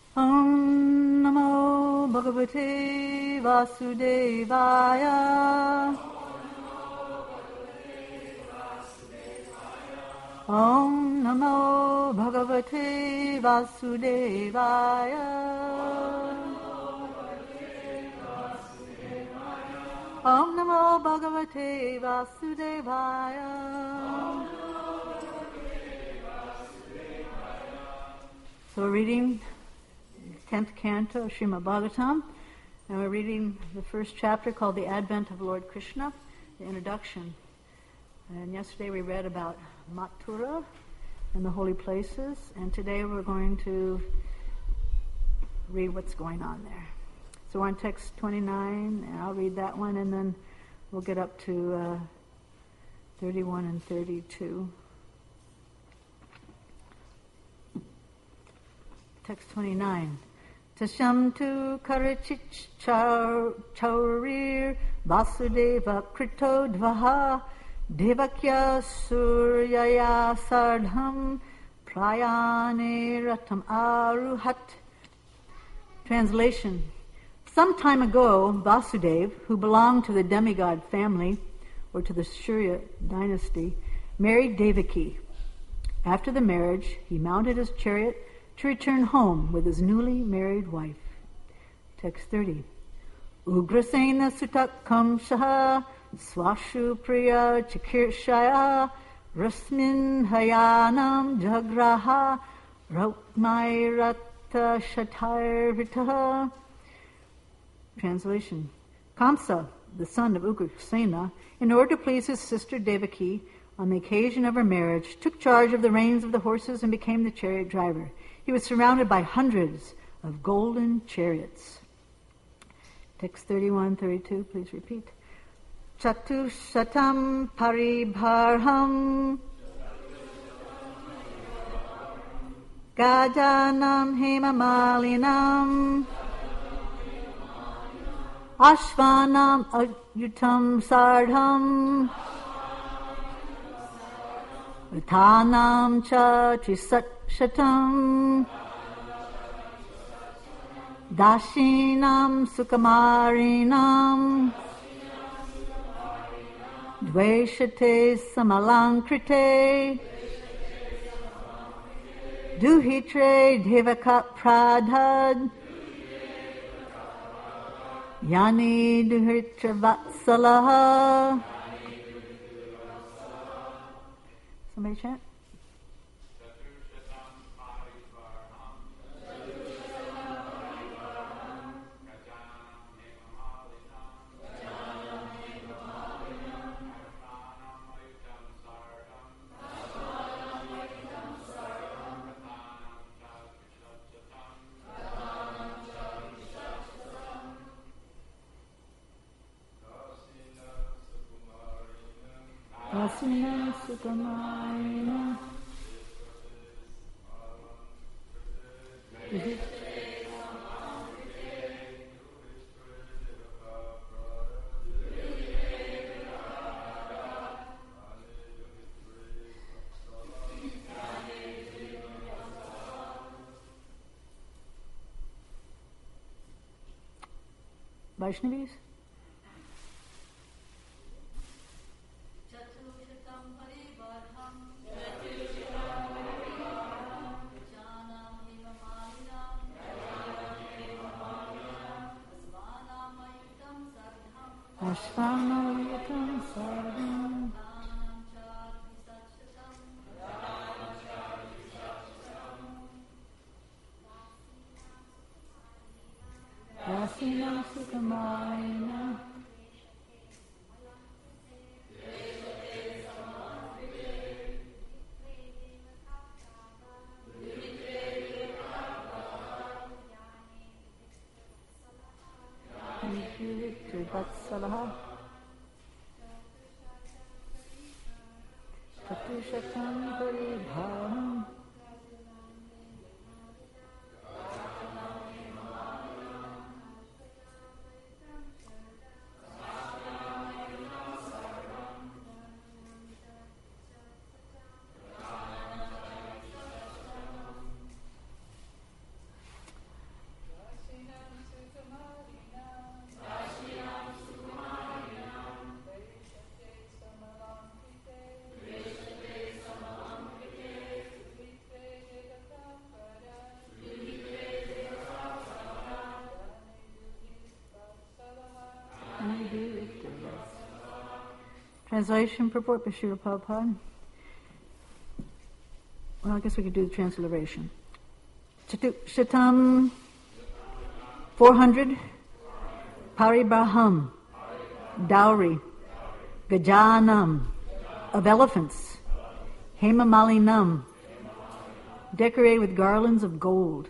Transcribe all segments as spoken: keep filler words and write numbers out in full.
Om Namo Bhagavate Vasudevaya. Om Namo Bhagavate Vasudevaya. Om Namo Bhagavate Vasudevaya. So we're reading tenth canto of Srimad Bhagavatam, and we're reading the first chapter called The Advent of Lord Krishna, the introduction. And yesterday we read about Mathura and the holy places, and today we're going to read what's going on there. So we're on text twenty-nine, and I'll read that one, and then we'll get up to uh, thirty-one and thirty-two. Text twenty-nine. Tasham tu karachich chaurir vasudeva krito dvaha devakya suryaya sardham prayane ratam aruhat. Translation. Some time ago, Vasudeva, who belonged to the demigod family, or to the Surya dynasty, married Devaki. After the marriage, he mounted his chariot to return home with his newly married wife. Text thirty. Ugrasena sutakam shaha swashu priya chakirshaya rasmin hayanam jagraha raukmairata shatarvitaha. Translation. Kamsa, the son of Ugrasena, in order to please his sister Devaki, on the occasion of her marriage, took charge of the reins of the horses and became the chariot driver. He was surrounded by hundreds of golden chariots. Text thirty-one, thirty-two, please repeat. Chatushatam paribharham gajanam hemamalinam ashvanam ayutam sardham Uthanam cha trisat shatam dashinam sukamarinam dveshate samalankrite duhitre devaka pradhad yani duhitra vatsalaha. Somebody chant. Asina Sukamarina. Is it? Vaishnavis? Ashvanayatam sardam Asinam sukamayana Vatsalaha Chatushatam paribharam Translation purport by Srila Prabhupada. Well, I guess we could do the transliteration. Chatu Shatam four hundred Paribraham Dowry Gajanam of elephants Hemamalinam decorated with garlands of gold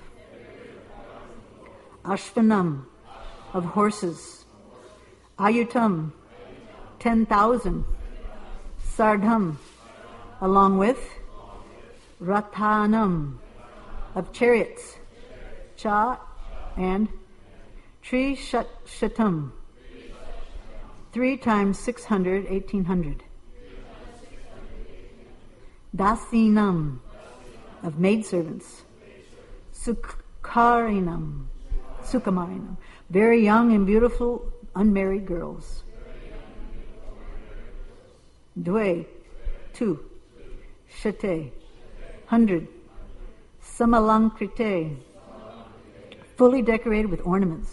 Ashvanam of horses Ayutam ten thousand Sardham along with Rathanam of chariots Cha and Tri Shat Shatam three times six hundred, eighteen hundred. Dasinam of maidservants. Sukharinam, Sukamarinam, very young and beautiful unmarried girls. Dwe, two. Shate, hundred. Samalankrite, fully decorated with ornaments.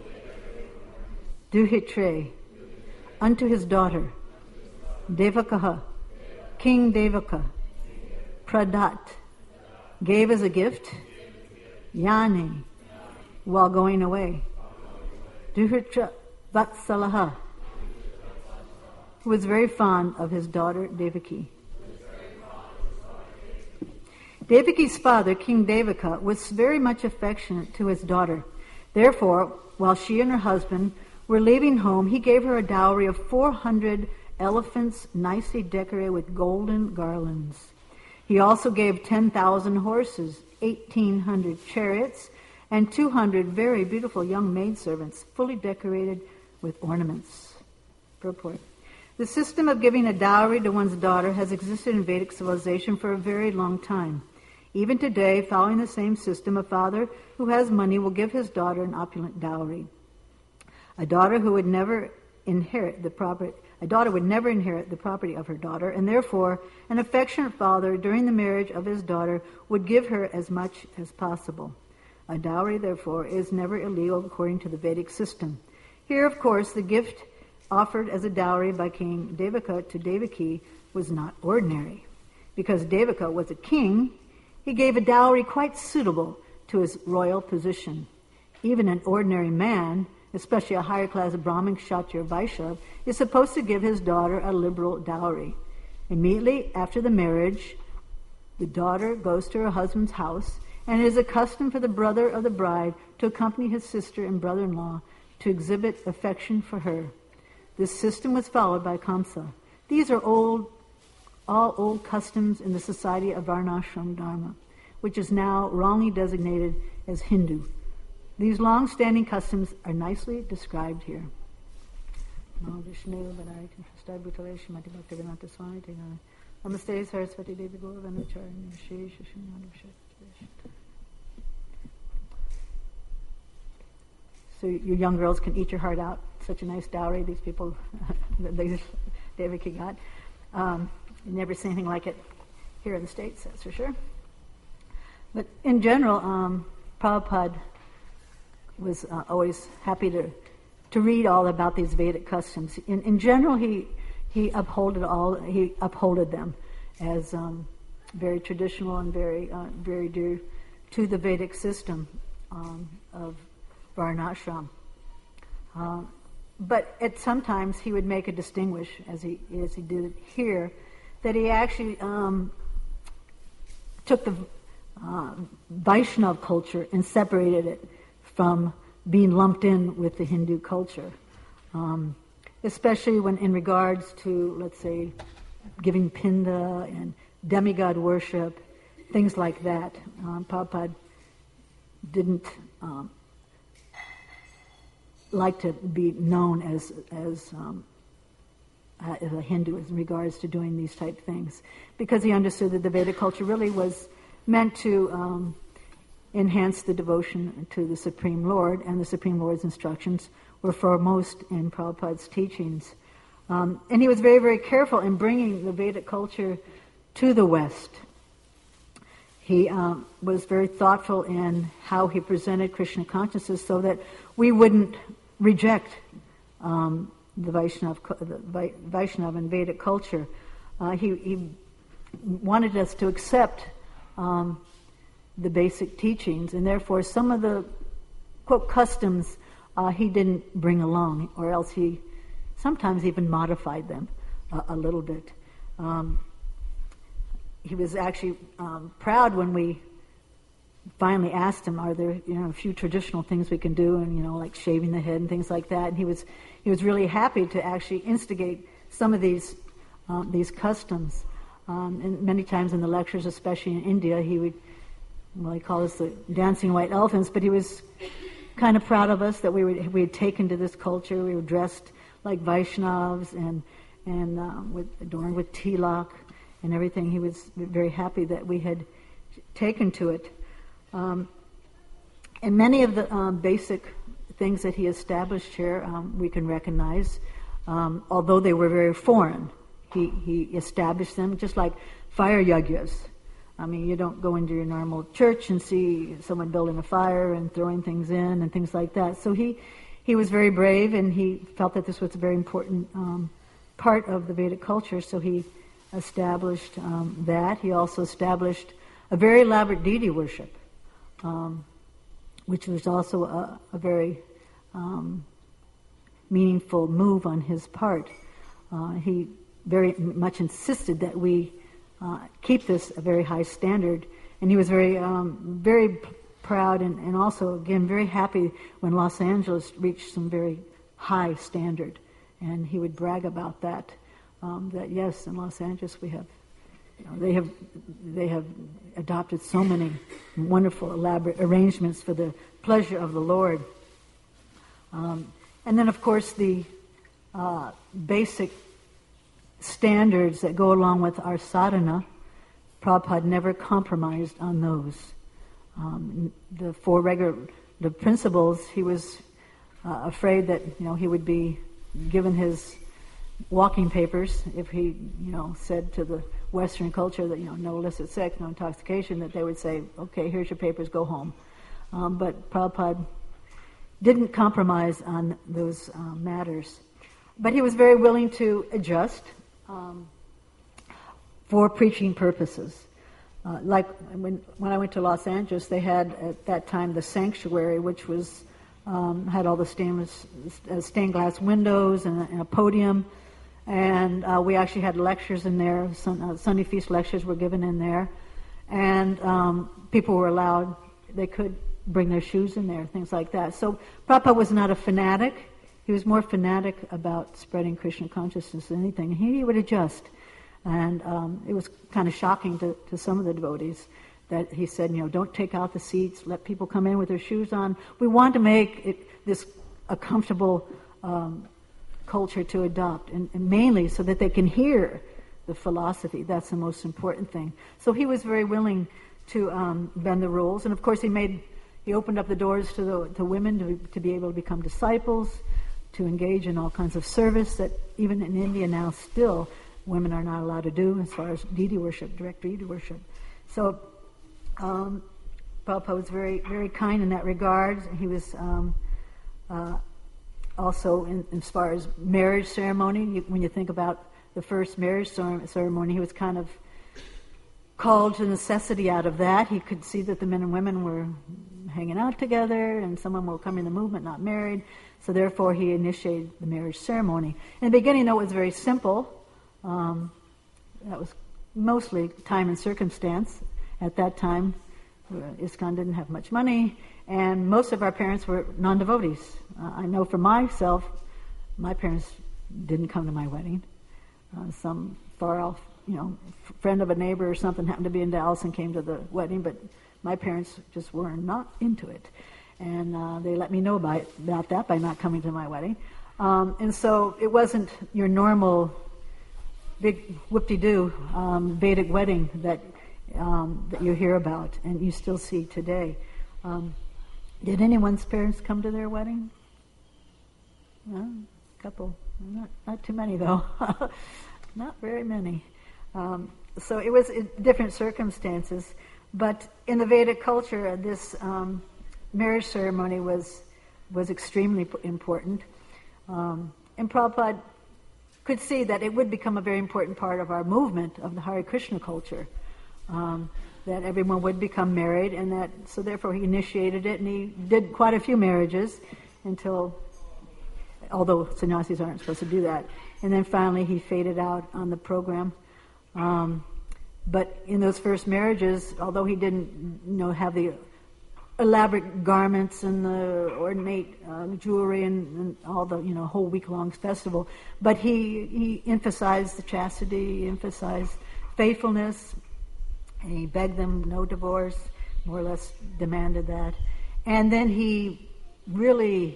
Duhitre, unto his daughter. Devakaha, King Devaka. Pradat, gave as a gift. Yani, while going away. Duhitra Vatsalaha, who was very fond of his daughter Devaki. Devaki's father, King Devaka, was very much affectionate to his daughter. Therefore, while she and her husband were leaving home, he gave her a dowry of four hundred elephants nicely decorated with golden garlands. He also gave ten thousand horses, eighteen hundred chariots, and two hundred very beautiful young maidservants, fully decorated with ornaments. Purport. The system of giving a dowry to one's daughter has existed in Vedic civilization for a very long time. Even today, following the same system, a father who has money will give his daughter an opulent dowry. A daughter who would never inherit the property, a daughter would never inherit the property of her daughter, and therefore an affectionate father during the marriage of his daughter would give her as much as possible. A dowry, therefore, is never illegal according to the Vedic system. Here, of course, the gift offered as a dowry by King Devaka to Devaki was not ordinary. Because Devaka was a king, he gave a dowry quite suitable to his royal position. Even an ordinary man, especially a higher class Brahmin, Kshatriya, Vaishya, is supposed to give his daughter a liberal dowry. Immediately after the marriage, the daughter goes to her husband's house, and it is a custom for the brother of the bride to accompany his sister and brother-in-law to exhibit affection for her. This system was followed by Kamsa. These are old, all old customs in the society of Varnashram Dharma, which is now wrongly designated as Hindu. These long-standing customs are nicely described here. Namaste Saraswati Devi Govardhanacharya Shri So your young girls can eat your heart out. Such a nice dowry these people, they, Devaki got. Um, you never see anything like it here in the States, that's for sure. But in general, um, Prabhupada was uh, always happy to to read all about these Vedic customs. In, in general, he he upholded all he upholded them as um, very traditional and very uh, very dear to the Vedic system um, of Varnashram. Uh, but at sometimes he would make a distinguish, as he as he did here, that he actually um, took the uh, Vaishnav culture and separated it from being lumped in with the Hindu culture, um, especially when in regards to, let's say, giving pinda and demigod worship, things like that. Um, Prabhupada didn't um, like to be known as as, um, as a Hindu in regards to doing these type things, because he understood that the Vedic culture really was meant to um, enhance the devotion to the Supreme Lord, and the Supreme Lord's instructions were foremost in Prabhupada's teachings. Um, and he was very, very careful in bringing the Vedic culture to the West. He um, was very thoughtful in how he presented Krishna consciousness so that we wouldn't reject um, the Vaishnav, the Vaishnav and Vedic culture. Uh, he, he wanted us to accept um, the basic teachings, and therefore some of the, quote, customs uh, he didn't bring along, or else he sometimes even modified them uh, a little bit. Um, he was actually um, proud when we finally asked him, are there, you know, a few traditional things we can do, and, you know, like shaving the head and things like that. And he was he was really happy to actually instigate some of these um, these customs. Um, and many times in the lectures, especially in India, he would, well, he called us the dancing white elephants, but he was kind of proud of us that we were we had taken to this culture. We were dressed like Vaishnavas and and um, with, adorned with tilak and everything. He was very happy that we had taken to it. Um, and many of the um, basic things that he established here um, we can recognize, um, although they were very foreign. He, he established them, just like fire yagyas. I mean, you don't go into your normal church and see someone building a fire and throwing things in and things like that. So he, he was very brave, and he felt that this was a very important um, part of the Vedic culture, so he established um, that. He also established a very elaborate deity worship. Um, which was also a, a very um, meaningful move on his part. Uh, he very much insisted that we uh, keep this a very high standard, and he was very, um, very p- proud and, and also, again, very happy when Los Angeles reached some very high standard, and he would brag about that. Um, that yes, in Los Angeles we have. You know, they have they have adopted so many wonderful, elaborate arrangements for the pleasure of the Lord. Um, and then, of course, the uh, basic standards that go along with our sadhana, Prabhupada never compromised on those. Um, the four regular the principles, he was uh, afraid that, you know, he would be given his walking papers if he, you know, said to the Western culture that, you know, no illicit sex, no intoxication, that they would say, okay, here's your papers, go home. Um, but Prabhupada didn't compromise on those uh, matters. But he was very willing to adjust um, for preaching purposes. Uh, like when, when I went to Los Angeles, they had at that time the sanctuary, which was um, had all the stainless, uh, stained glass windows and a, and a podium. And uh, we actually had lectures in there. Sun, uh, Sunday Feast lectures were given in there. And um, people were allowed, they could bring their shoes in there, things like that. So Prabhupada was not a fanatic. He was more fanatic about spreading Krishna consciousness than anything. He, he would adjust. And um, it was kind of shocking to, to some of the devotees that he said, you know, don't take out the seats, let people come in with their shoes on. We want to make it this a comfortable um culture to adopt, and, and mainly so that they can hear the philosophy. That's the most important thing. So he was very willing to um, bend the rules, and of course he made he opened up the doors to the to women to, to be able to become disciples, to engage in all kinds of service that even in India now still women are not allowed to do as far as deity worship, direct deity worship. So um, Prabhupada was very very kind in that regard. He was um, uh, Also, in, as far as marriage ceremony, you, when you think about the first marriage ceremony, he was kind of called to necessity out of that. He could see that the men and women were hanging out together, and some of them were coming in the movement, not married. So therefore, he initiated the marriage ceremony. In the beginning, though, it was very simple. Um, that was mostly time and circumstance. At that time, ISKCON didn't have much money, and most of our parents were non-devotees. Uh, I know for myself, my parents didn't come to my wedding. Uh, some far-off, you know, f- friend of a neighbor or something happened to be in Dallas and came to the wedding, but my parents just were not into it. And uh, they let me know about, about that by not coming to my wedding. Um, and so it wasn't your normal big whoop-de-doo um, Vedic wedding that um, that you hear about and you still see today. Um, did anyone's parents come to their wedding? No, a couple. Not, not too many, though. Not very many. Um, so it was in different circumstances. But in the Vedic culture, this um, marriage ceremony was was extremely important. Um, and Prabhupada could see that it would become a very important part of our movement of the Hare Krishna culture, um, that everyone would become married, and that so therefore he initiated it, and he did quite a few marriages until, although sannyasis aren't supposed to do that, and then finally he faded out on the program. Um, but in those first marriages, although he didn't, you know, have the elaborate garments and the ornate uh, jewelry and, and all the, you know, whole week-long festival, but he, he emphasized the chastity, he emphasized faithfulness, and he begged them no divorce, more or less demanded that. And then he really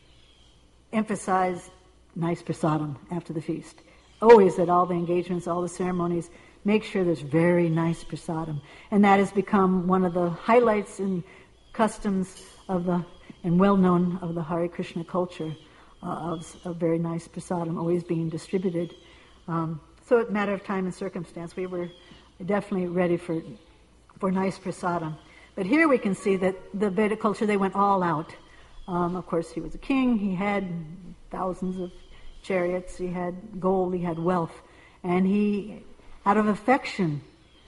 emphasized nice prasadam after the feast. Always at all the engagements, all the ceremonies, make sure there's very nice prasadam. And that has become one of the highlights and customs of the, and well known of the Hare Krishna culture, uh, of, of very nice prasadam always being distributed. Um, so it's a matter of time and circumstance. We were definitely ready for for nice prasadam. But here we can see that the Vedic culture, they went all out. Um, of course, he was a king, he had thousands of chariots, he had gold, he had wealth, and he, out of affection,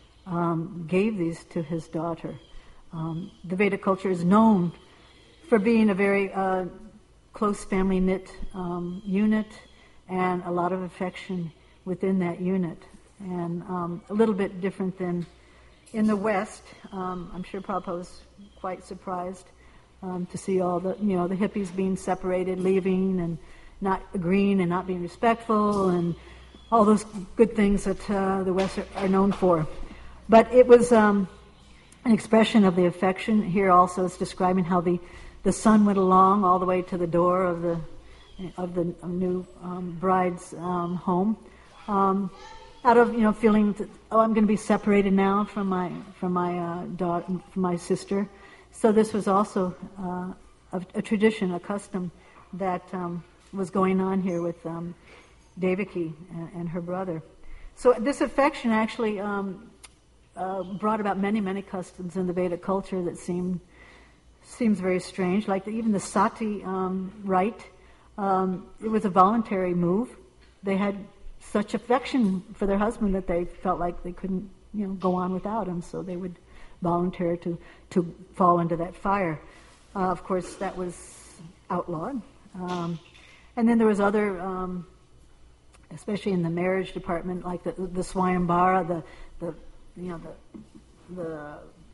um, gave these to his daughter. Um, the Vedic culture is known for being a very uh, close family knit um, unit, and a lot of affection within that unit, and um, a little bit different than in the West. Um, I'm sure Prabhupada was quite surprised um, to see all the, you know, the hippies being separated, leaving, and not agreeing, and not being respectful, and all those good things that uh, the West are, are known for. But it was um, an expression of the affection. Here also it's describing how the, the son went along all the way to the door of the of the new um, bride's um, home, um, out of, you know, feeling that, oh, I'm going to be separated now from my from my uh, daughter, from my sister. So this was also uh, a, a tradition, a custom that um, was going on here with um, Devaki and, and her brother. So this affection actually um, uh, brought about many, many customs in the Vedic culture that seem seems very strange. Like the, even the sati um, rite, um, it was a voluntary move. They had such affection for their husband that they felt like they couldn't, you know, go on without him, so they would volunteer to to fall into that fire. Uh, of course, that was outlawed. Um, and then there was other, um, especially in the marriage department, like the the swayambara, the the you know the the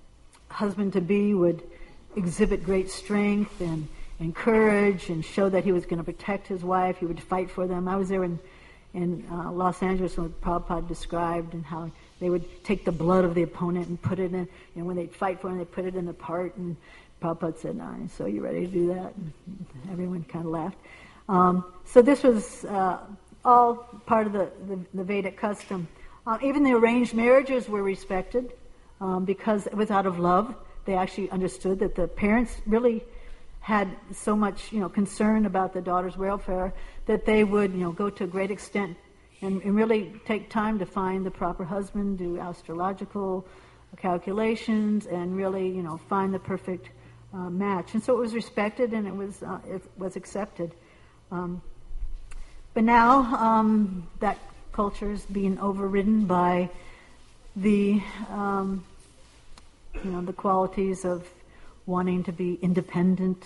husband to be would exhibit great strength and, and courage and show that he was going to protect his wife. He would fight for them. I was there in in uh, Los Angeles when Prabhupada described and how they would take the blood of the opponent and put it in, and when they'd fight for him, they'd put it in a part, and Prabhupada said, "No, so you ready to do that?" And everyone kind of laughed. Um, so this was uh, all part of the, the, the Vedic custom. Uh, even the arranged marriages were respected um, because it was out of love. They actually understood that the parents really had so much, you know, concern about the daughter's welfare that they would, you know, go to a great extent and, and really take time to find the proper husband, do astrological calculations, and really, you know, find the perfect uh, match. And so it was respected, and it was uh, it was accepted. Um, but now um, that culture is being overridden by the, um, you know, the qualities of wanting to be independent,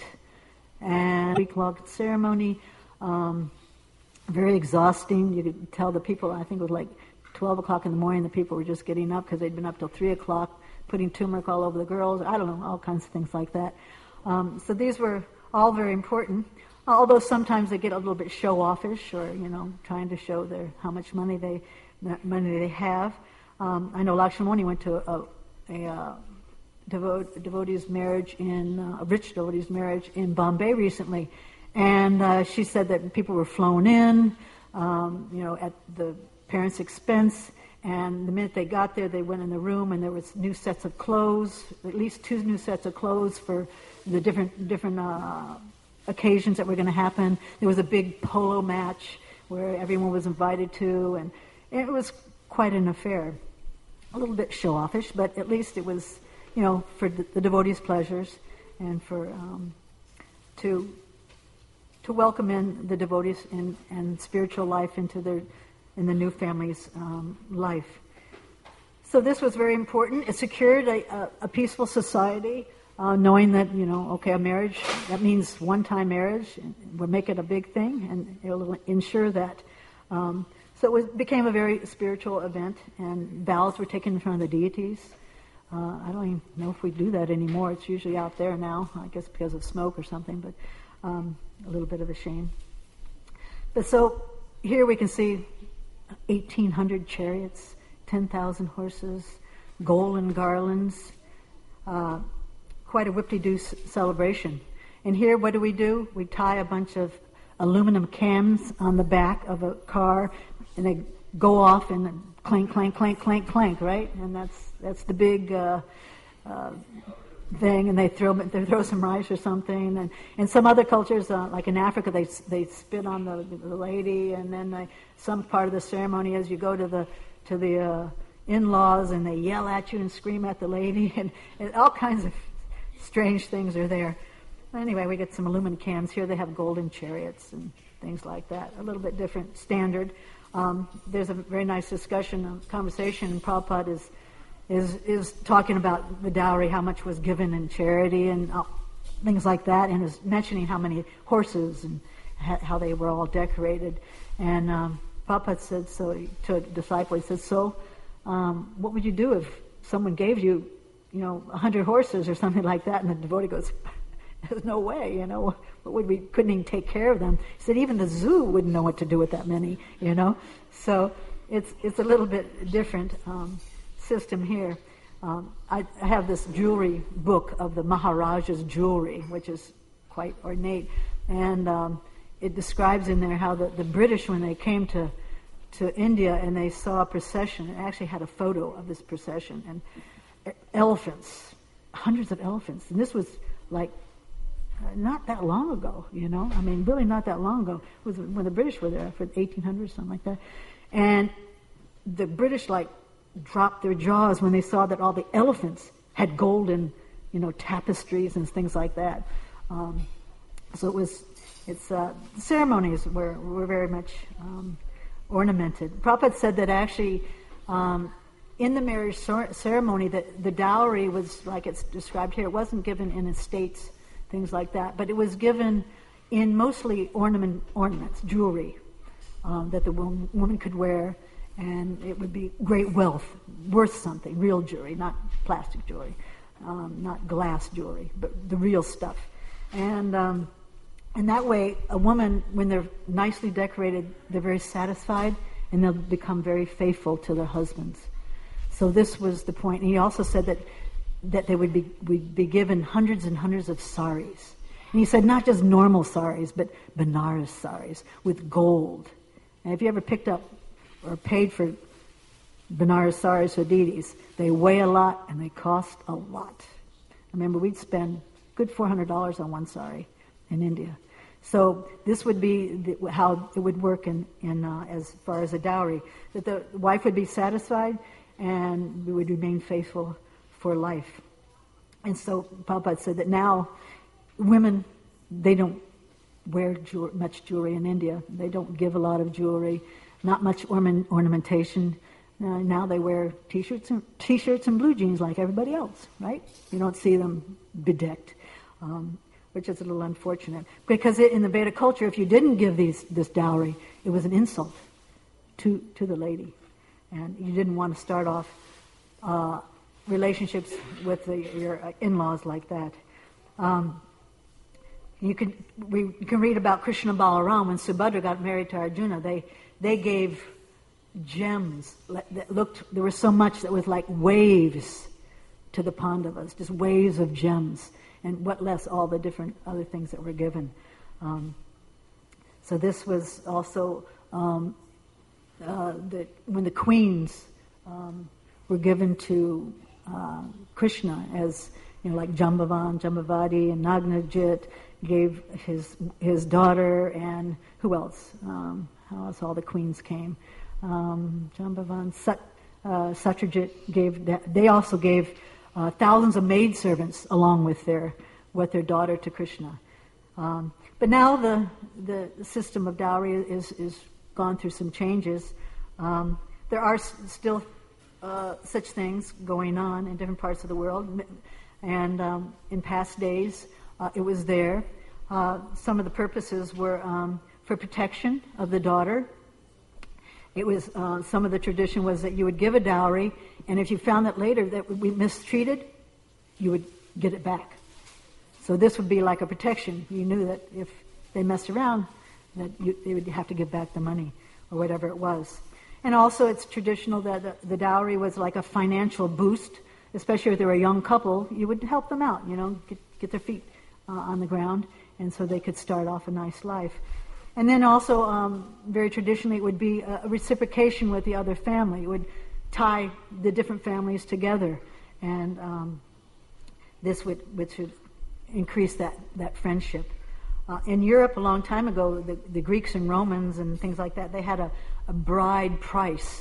and week-long ceremony, um, very exhausting. You could tell the people, I think it was like twelve o'clock in the morning, the people were just getting up because they'd been up till three o'clock, putting turmeric all over the girls, I don't know, all kinds of things like that. Um, so these were all very important, although sometimes they get a little bit show-offish, or, you know, trying to show their how much money they money they have. Um, I know Lakshmani went to a, a, a Devote, devotee's marriage in uh, a rich devotee's marriage in Bombay recently, and uh, she said that people were flown in, um, you know, at the parents' expense. And the minute they got there, they went in the room, and there was new sets of clothes, at least two new sets of clothes for the different different uh, occasions that were going to happen. There was a big polo match where everyone was invited to, and it was quite an affair. A little bit show-offish, but at least it was, you know, for the, the devotees' pleasures, and for um, to to welcome in the devotees in, and spiritual life into their in the new family's um, life. So this was very important. It secured a, a, a peaceful society, uh, knowing that, you know, okay, a marriage, that means one-time marriage. We'll make it a big thing, and it'll ensure that. Um, so it was, became a very spiritual event, and vows were taken in front of the deities. Uh, I don't even know if we do that anymore. It's usually out there now, I guess because of smoke or something, but um, a little bit of a shame. But so here we can see eighteen hundred chariots, ten thousand horses, golden garlands, uh, quite a whip-de-doo c- celebration. And here, what do we do? We tie a bunch of aluminum cams on the back of a car, and they go off and clank, clank, clank, clank, clank, right? And that's that's the big uh, uh, thing. And they throw they throw some rice or something. And in some other cultures, uh, like in Africa, they they spit on the, the lady, and then they, some part of the ceremony is you go to the to the uh, in-laws, and they yell at you and scream at the lady, and, and all kinds of strange things are there. Anyway, we get some aluminum cans here. They have golden chariots and things like that. A little bit different standard. Um, there's a very nice discussion, a conversation, and Prabhupada is is is talking about the dowry, how much was given in charity, and uh, things like that, and is mentioning how many horses and ha- how they were all decorated. And um, Prabhupada said so to a disciple. He said, "So, um, what would you do if someone gave you, you know, a hundred horses or something like that?" And the devotee goes, "There's no way, you know. What would we couldn't even take care of them?" He said, "Even the zoo wouldn't know what to do with that many, you know." So it's it's a little bit different um, system here. Um, I, I have this jewelry book of the Maharaja's jewelry, which is quite ornate, and um, it describes in there how the, the British, when they came to to India and they saw a procession, it actually had a photo of this procession, and elephants, hundreds of elephants, and this was like not that long ago, you know. I mean, really not that long ago. It was when the British were there for eighteen hundred, something like that. And the British, like, dropped their jaws when they saw that all the elephants had golden, you know, tapestries and things like that. Um, so it was, it's, uh, the ceremonies were, were very much um, ornamented. Prabhupada said that actually, um, in the marriage ceremony, that the dowry was, like it's described here, it wasn't given in estates, things like that, but it was given in mostly ornament, ornaments, jewelry, um, that the woman, woman could wear, and it would be great wealth, worth something, real jewelry, not plastic jewelry, um, not glass jewelry, but the real stuff. And um, and that way, a woman, when they're nicely decorated, they're very satisfied, and they'll become very faithful to their husbands. So this was the point. And he also said that that they would be would be given hundreds and hundreds of saris. And he said not just normal saris, but Benares saris with gold. And if you ever picked up or paid for Benares saris or deities, they weigh a lot and they cost a lot. I remember we'd spend good four hundred dollars on one sari in India. So this would be the, how it would work in, in uh, as far as a dowry, that the wife would be satisfied and we would remain faithful for life. And so Prabhupada said that now women, they don't wear jewel- much jewelry in India. They don't give a lot of jewelry, not much ornament- ornamentation. Uh, now they wear t-shirts and, t-shirts and blue jeans like everybody else, right? You don't see them bedecked, um, which is a little unfortunate. Because it, in the Vedic culture, if you didn't give these this dowry, it was an insult to, to the lady. And you didn't want to start off uh, relationships with the, your in-laws like that. Um, you can we you can read about Krishna Balaram when Subhadra got married to Arjuna. They they gave gems that looked. There was so much that was like waves to the Pandavas, just waves of gems, and what less all the different other things that were given. Um, so this was also um, uh, the when the queens um, were given to Uh, Krishna, as you know, like Jambavan, Jambavati, and Nagnajit gave his his daughter, and who else? Um, how else? All the queens came. Um, Jambavan, Sat, uh, Satyajit gave. That, they also gave uh, thousands of maidservants along with their with their daughter to Krishna. Um, but now the the system of dowry is is gone through some changes. Um, there are s- still uh, such things going on in different parts of the world, and um, in past days uh, it was there. Uh, some of the purposes were um, for protection of the daughter. It was uh, some of the tradition was that you would give a dowry, and if you found that later that we mistreated, you would get it back. So this would be like a protection. You knew that if they messed around, that you, they would have to give back the money or whatever it was. And also it's traditional that the, the dowry was like a financial boost, especially if they were a young couple. You would help them out, you know, get, get their feet uh, on the ground, and so they could start off a nice life. And then also, um, very traditionally, it would be a, a reciprocation with the other family. It would tie the different families together, and um, this would, which would increase that, that friendship. Uh, in Europe, a long time ago, the, the Greeks and Romans and things like that, they had a, a bride price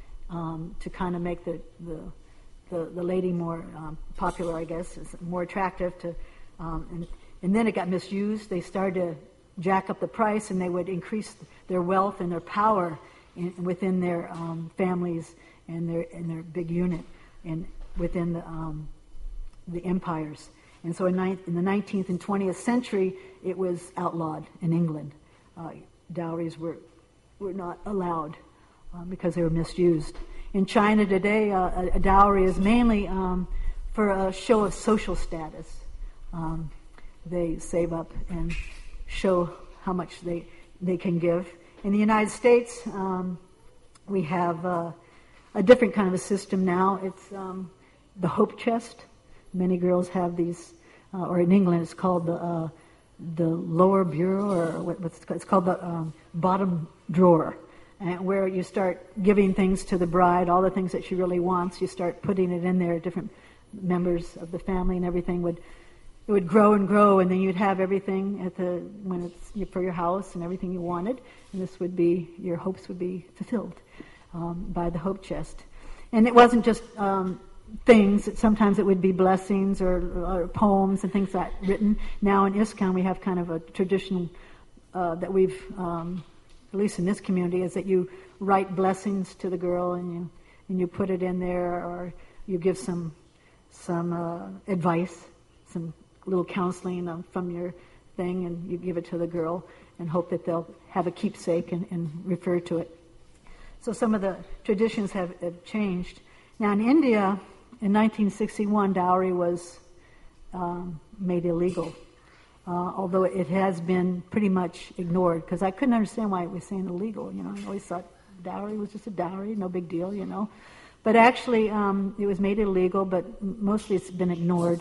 um, to kind of make the the, the, the lady more um, popular, I guess, more attractive. To, um, and, and then it got misused. They started to jack up the price, and they would increase their wealth and their power in, within their um, families and their and their big unit and within the um, the empires. And so in, ni- in the nineteenth and twentieth century, it was outlawed in England. Uh, dowries were were not allowed uh, because they were misused. In China today, uh, a, a dowry is mainly um, for a show of social status. Um, they save up and show how much they, they can give. In the United States, um, we have uh, a different kind of a system now. It's um, the hope chest. Many girls have these, uh, or in England it's called the uh, the lower bureau, or what, what's it called? It's called the um, bottom drawer, and where you start giving things to the bride, all the things that she really wants. You start putting it in there. Different members of the family and everything would it would grow and grow, and then you'd have everything at the when it's for your house and everything you wanted, and this would be your hopes would be fulfilled um, by the hope chest. And it wasn't just um, things. Sometimes it would be blessings or, or poems and things that written. Now in ISKCON we have kind of a tradition uh, that we've, um, at least in this community, is that you write blessings to the girl and you and you put it in there, or you give some some uh, advice, some little counseling um, from your thing, and you give it to the girl and hope that they'll have a keepsake and, and refer to it. So some of the traditions have, have changed. Now in India, in nineteen sixty-one, dowry was um, made illegal, uh, although it has been pretty much ignored, because I couldn't understand why it was saying illegal. You know, I always thought dowry was just a dowry, no big deal, you know. But actually, um, it was made illegal, but mostly it's been ignored.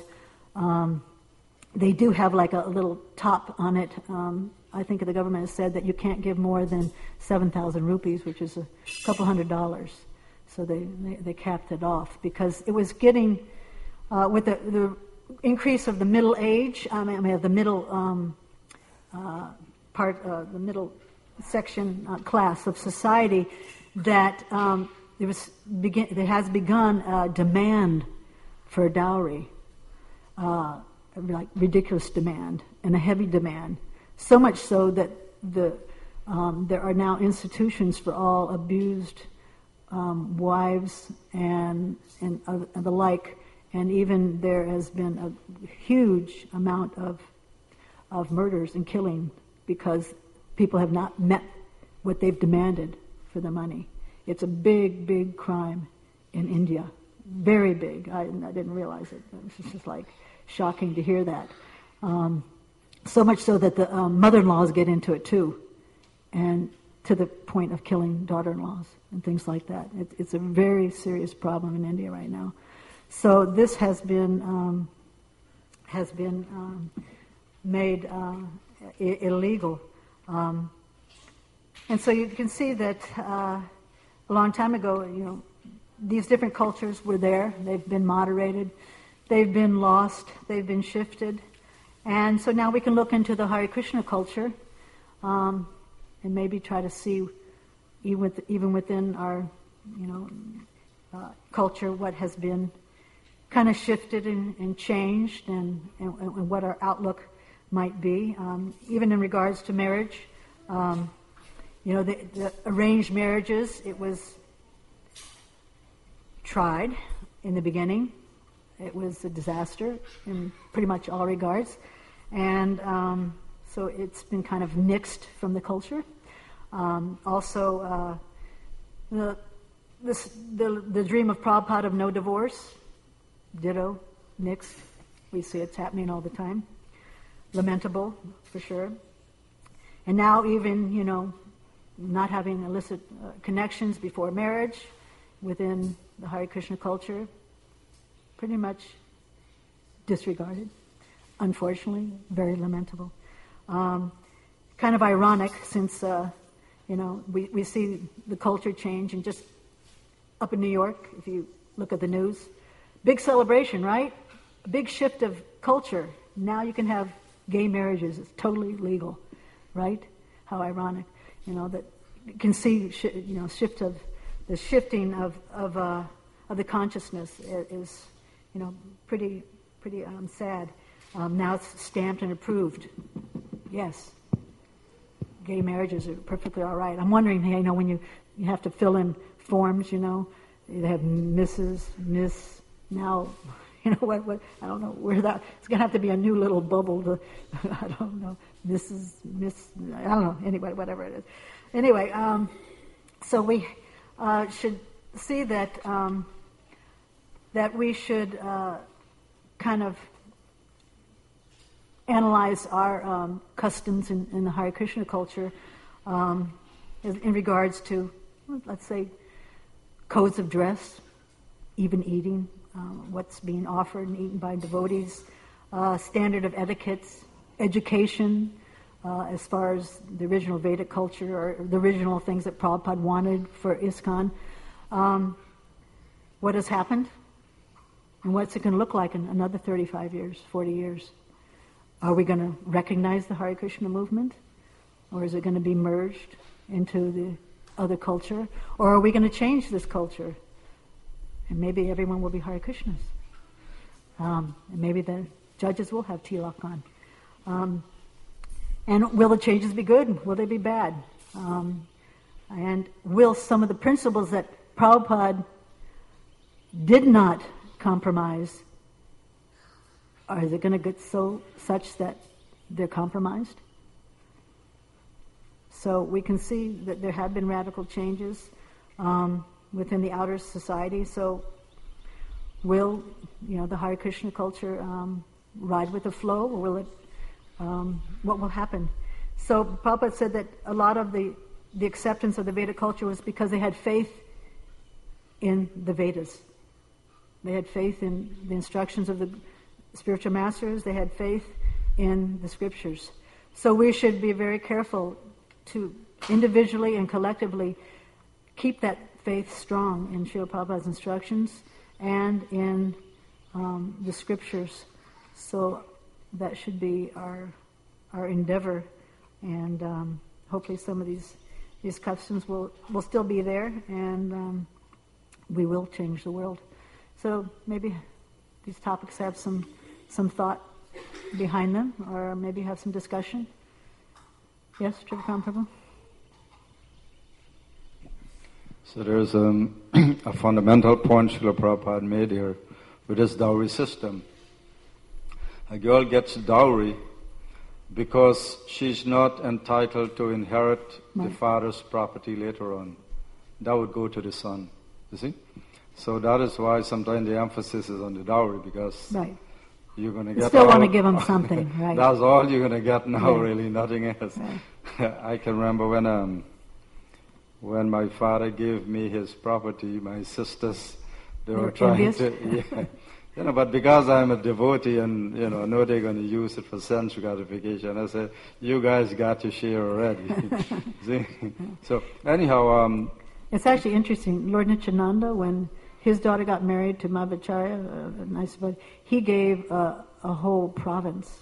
Um, they do have like a, a little top on it. Um, I think the government has said that you can't give more than seven thousand rupees, which is a couple hundred dollars. So they, they, they capped it off because it was getting, uh, with the, the increase of the middle age, I mean, I mean the middle um, uh, part, uh, the middle section uh, class of society, that um, there was begin, there has begun a demand for a dowry, uh, like ridiculous demand and a heavy demand. So much so that the um, there are now institutions for all abused Um, wives and and, uh, and the like, and even there has been a huge amount of of murders and killing because people have not met what they've demanded for the money. It's a big, big crime in India, very big. I, I didn't realize it. It's just like shocking to hear that. Um, so much so that the um, mother-in-laws get into it too, and to the point of killing daughter-in-laws and things like that. It, it's a very serious problem in India right now. So this has been um, has been um, made uh, I- illegal, um, and so you can see that uh, a long time ago, you know, these different cultures were there. They've been moderated, they've been lost, they've been shifted, and so now we can look into the Hare Krishna culture. Um, and maybe try to see, even, with, even within our, you know, uh, culture, what has been kind of shifted and, and changed, and, and, and what our outlook might be. Um, even in regards to marriage, um, you know, the, the arranged marriages, it was tried in the beginning. It was a disaster in pretty much all regards. And um, so it's been kind of nixed from the culture. Um, also, uh, the, this, the the dream of Prabhupada of no divorce, ditto, nixed. We see it's happening all the time. Lamentable, for sure. And now even, you know, not having illicit uh, connections before marriage within the Hare Krishna culture, pretty much disregarded. Unfortunately, very lamentable. Um, kind of ironic since, uh, you know, we, we see the culture change, and just up in New York, if you look at the news, big celebration, right? A big shift of culture. Now you can have gay marriages. It's totally legal, right? How ironic, you know, that you can see, sh- you know, shift of, the shifting of, of, uh, of the consciousness is, you know, pretty, pretty um, sad. Um, now it's stamped and approved. Yes, gay marriages are perfectly all right. I'm wondering, you know, when you, you have to fill in forms, you know, they have Missus, Miss, now, you know, what, what, I don't know where that, it's going to have to be a new little bubble to, I don't know, Missus, Miss, I don't know, anyway, whatever it is. Anyway, um, so we uh, should see that, um, that we should uh, kind of analyze our um, customs in, in the Hare Krishna culture um, in, in regards to, let's say, codes of dress, even eating, uh, what's being offered and eaten by devotees, uh, standard of etiquettes, education, uh, as far as the original Vedic culture or the original things that Prabhupada wanted for ISKCON. Um, what has happened? And what's it going to look like in another thirty-five years, forty years? Are we going to recognize the Hare Krishna movement? Or is it going to be merged into the other culture? Or are we going to change this culture? And maybe everyone will be Hare Krishnas. Um, and maybe the judges will have tilak on. Um, and will the changes be good? Will they be bad? Um, and will some of the principles that Prabhupada did not compromise, are they going to get so such that they're compromised? So we can see that there have been radical changes um, within the outer society. So will, you know, the Hare Krishna culture um, ride with the flow, or will it? Um, what will happen? So Prabhupada said that a lot of the the acceptance of the Vedic culture was because they had faith in the Vedas. They had faith in the instructions of the spiritual masters. They had faith in the scriptures. So we should be very careful to individually and collectively keep that faith strong in Srila Prabhupada's instructions and in um, the scriptures. So that should be our our endeavor, and um, hopefully some of these these customs will, will still be there, and um, we will change the world. So maybe these topics have some some thought behind them, or maybe have some discussion. Yes, Trivakam Prabhu? So there's um, a fundamental point Srila Prabhupada made here with this dowry system. A girl gets dowry because she's not entitled to inherit right. the father's property later on. That would go to the son, you see? So that is why sometimes the emphasis is on the dowry, because right. you're going to you get still all, want to give them something, right? That's all you're going to get now, yeah. really, nothing else. Right. I can remember when um, when my father gave me his property, my sisters, they were, were trying envious. to... Yeah, you know, but because I'm a devotee and, you know, know they're going to use it for sense gratification, I said, you guys got your share already. See? So, anyhow... Um, it's actually interesting. Lord Nityananda, when his daughter got married to Madhvacharya, a nice boy, he gave uh, a whole province.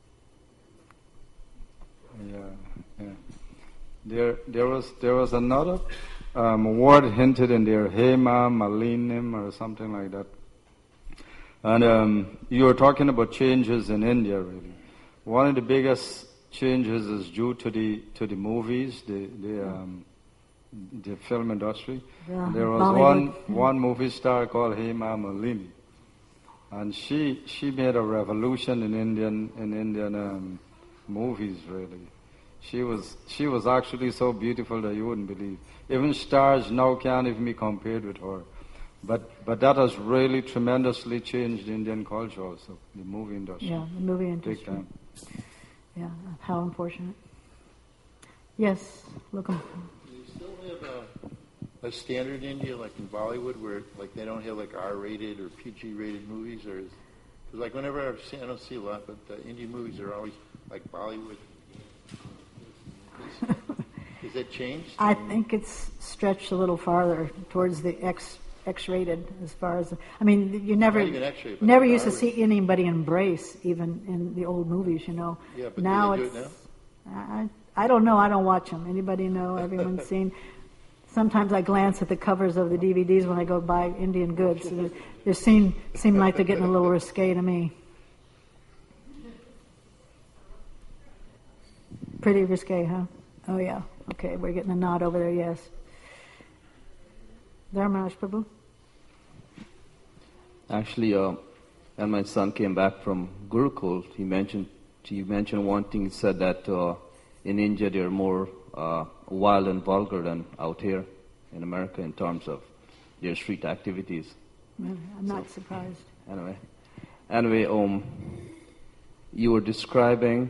Yeah, yeah. There, there was there was another um, word hinted in there, Hema, Malinim, or something like that. And um, you were talking about changes in India, really. one of the biggest changes is due to the to the movies, the the um, the film industry. Yeah, There was Bollywood. one one movie star called Hema Malini, and she she made a revolution in Indian in Indian um, movies. Really, she was she was actually so beautiful that you wouldn't believe. Even stars now can't even be compared with her. But but that has really tremendously changed Indian culture also, the movie industry. Yeah, the movie industry. Big time. Yeah, how unfortunate. Yes, look. Do you still have a, a standard in India, like in Bollywood, where like they don't have like R-rated or P G-rated movies, or is because like whenever I've seen, I don't see a lot, but the Indian movies are always like Bollywood. Has that changed? I think it's stretched a little farther towards the X X-rated as far as I mean you never Not even X-rated, but never like used to R-rated. see anybody embrace even in the old movies, you know. Yeah, but do now they do it's it I I don't know. I don't watch them. Anybody know? Everyone's seen. Sometimes I glance at the covers of the D V Ds when I go buy Indian goods. They they seem seem like they're getting a little risque to me. Pretty risque, huh? Oh yeah. Okay, we're getting a nod over there. Yes. Dharmaraj Prabhu. Actually, uh, when my son came back from Gurukul, he mentioned he mentioned one thing. He said that uh, in India they're more uh, wild and vulgar than out here in America in terms of their street activities. I'm not surprised. Anyway, anyway, um, you were describing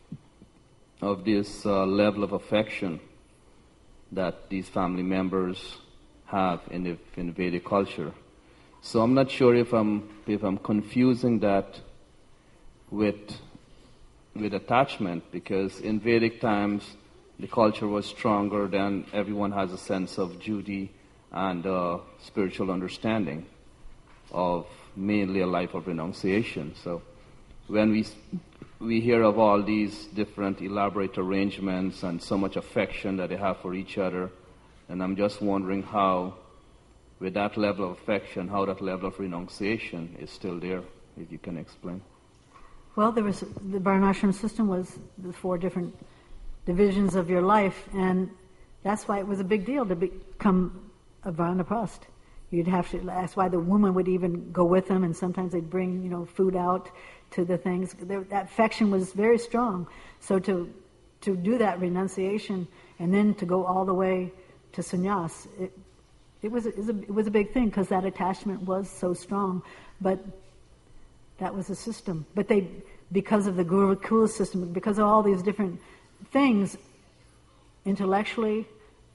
of this uh, level of affection that these family members have in the, in the Vedic culture. So I'm not sure if I'm if I'm confusing that with with attachment, because in Vedic times the culture was stronger, then everyone has a sense of duty and uh, spiritual understanding of mainly a life of renunciation. So when we we hear of all these different elaborate arrangements and so much affection that they have for each other, and I'm just wondering how, with that level of affection, how that level of renunciation is still there, if you can explain. Well, there was the Varnashram system was the four different divisions of your life, and that's why it was a big deal to become a Varnaprast. You'd have to. That's why the woman would even go with them, and sometimes they'd bring, you know, food out to the things. There, that affection was very strong. So to to do that renunciation and then to go all the way to sannyas, it, it was it was a, it was a big thing because that attachment was so strong. But that was a system. But they, because of the Gurukula system, because of all these different things, intellectually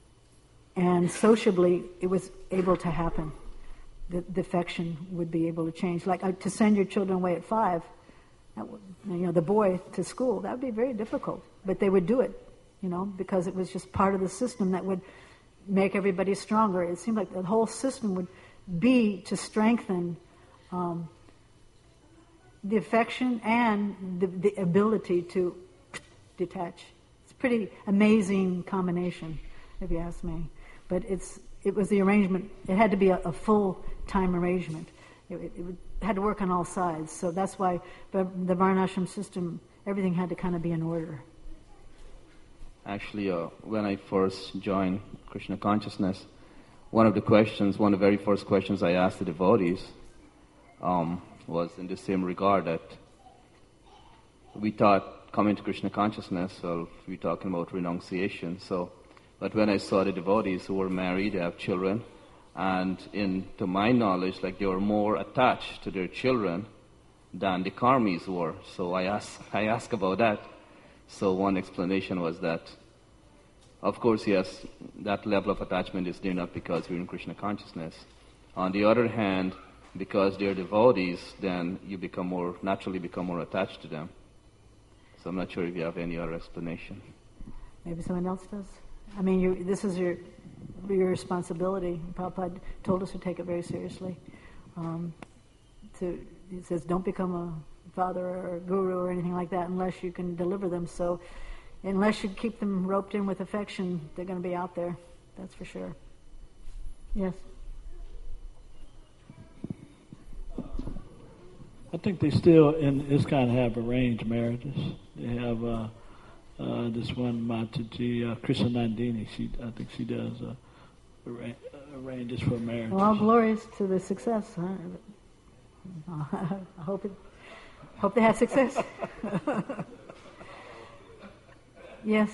and sociably, it was able to happen. The, the affection would be able to change. Like uh, to send your children away at five, that would, you know, the boy to school, that would be very difficult. But they would do it, you know, because it was just part of the system that would make everybody stronger. It seemed like the whole system would be to strengthen um, the affection and the, the ability to detach. It's a pretty amazing combination, if you ask me. But it's it was the arrangement. It had to be a, a full-time arrangement. It, it, it would, had to work on all sides. So that's why the, the Varnashram system, everything had to kind of be in order. Actually, uh, when I first joined Krishna consciousness, one of the questions, one of the very first questions I asked the devotees um, was in the same regard, that we thought coming to Krishna consciousness, well, we're talking about renunciation. So, but when I saw the devotees who were married, they have children, and in to my knowledge, like they were more attached to their children than the karmis were. So I asked, I asked about that. So one explanation was that, of course, yes, that level of attachment is there not because we're in Krishna consciousness. On the other hand, because they're devotees, then you become more, naturally become more attached to them. So I'm not sure if you have any other explanation. Maybe someone else does. I mean, you, this is your your responsibility. Prabhupada told us to take it very seriously. Um, to, he says, don't become a father or a guru or anything like that unless you can deliver them. So unless you keep them roped in with affection, they're going to be out there. That's for sure. Yes? I think they still in ISKCON have arranged marriages. they have uh, uh, this one Mataji uh, Krishnanandini. She, I think she does uh, arra- arranges for marriages. Well, all glories to the success. Huh? I hope it. Hope they have success. Yes.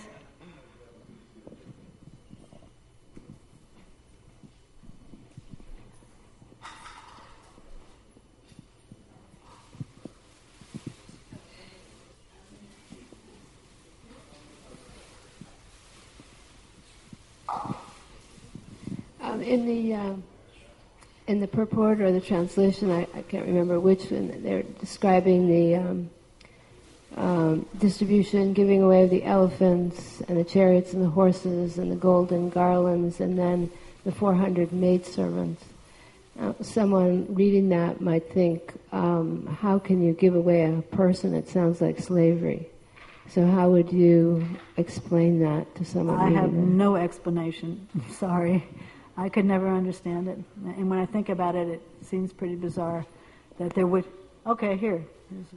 Um, in the uh, in the purport or the translation, I, I can't remember which one, they're describing the um, um, distribution, giving away of the elephants and the chariots and the horses and the golden garlands, and then the four hundred maidservants. Uh, someone reading that might think, um, how can you give away a person? It sounds like slavery. So how would you explain that to someone I reading have that? no explanation. Sorry. I could never understand it. And when I think about it, it seems pretty bizarre that there would... Okay, here. Here's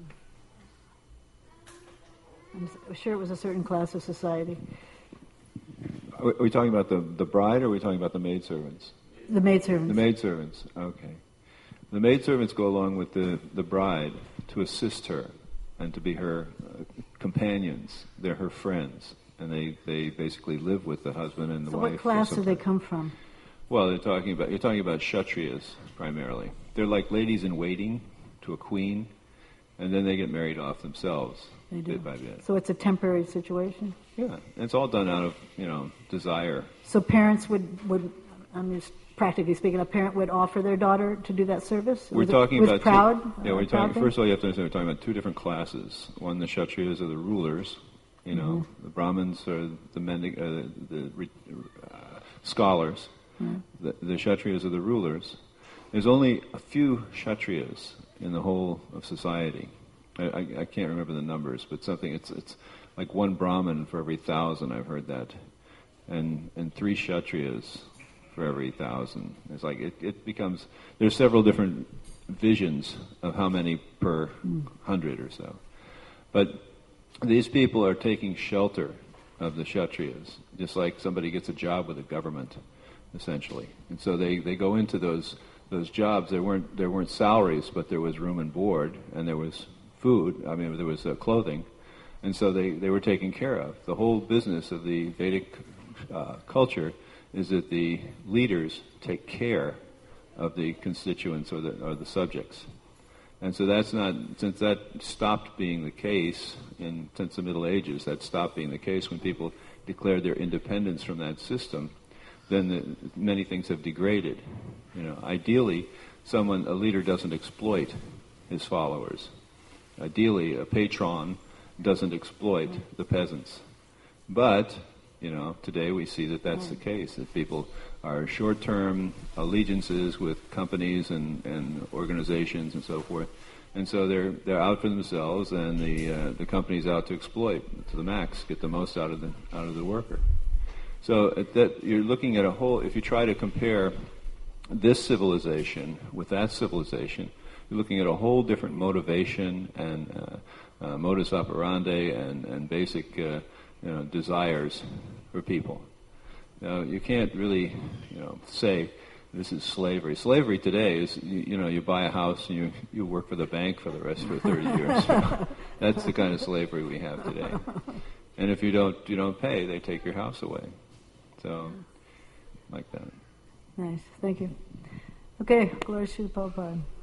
a, I'm sure it was a certain class of society. Are we talking about the, the bride, or are we talking about the maidservants? The maidservants. The maidservants, okay. The maidservants go along with the, the bride to assist her and to be her uh, companions. They're her friends. And they, they basically live with the husband and the so wife. what class or do they something. come from? Well, they're talking about, you're talking about Kshatriyas, primarily. They're like ladies in waiting to a queen, and then they get married off themselves, They do. bit by bit. So it's a temporary situation? Yeah, and it's all done out of, you know, desire. So parents would, would I'm just practically speaking, a parent would offer their daughter to do that service? We're Was it- talking was about proud? Two, yeah, uh, we're proud talking. thing? First of all, you have to understand we're talking about two different classes. One, the Kshatriyas are the rulers. You know, Mm-hmm. the Brahmins are the mendi- uh, the, the uh, scholars. Mm-hmm. The, the Kshatriyas are the rulers. There's only a few Kshatriyas in the whole of society. I, I, I can't remember the numbers, but something. It's it's like one Brahmin for every thousand. I've heard that, and and three Kshatriyas for every thousand. It's like it, it becomes. There's several different visions of how many per hundred or so, but these people are taking shelter of the Kshatriyas, just like somebody gets a job with the government, essentially. And so they, they go into those those jobs. There weren't there weren't salaries, but there was room and board, and there was food. I mean, there was uh, clothing, and so they, they were taken care of. The whole business of the Vedic uh, culture is that the leaders take care of the constituents or the or the subjects. And so that's not, since that stopped being the case in, since the Middle Ages, that stopped being the case when people declared their independence from that system, then the, many things have degraded. You know, ideally, someone, a leader doesn't exploit his followers. Ideally, a patron doesn't exploit the peasants. But, you know, today we see that that's the case, that people are short-term allegiances with companies and, and organizations and so forth, and so they're they're out for themselves, and the uh, the company's out to exploit to the max, get the most out of the out of the worker. So at that you're looking at a whole. If you try to compare this civilization with that civilization, you're looking at a whole different motivation and uh, uh, modus operandi and and basic uh, you know desires for people. Now, you can't really, you know, say this is slavery. Slavery today is, you, you know, you buy a house and you, you work for the bank for the rest for thirty years. That's the kind of slavery we have today. And if you don't you don't pay, they take your house away. So, like that. Nice. Thank you. Okay, glory to Prabhupada.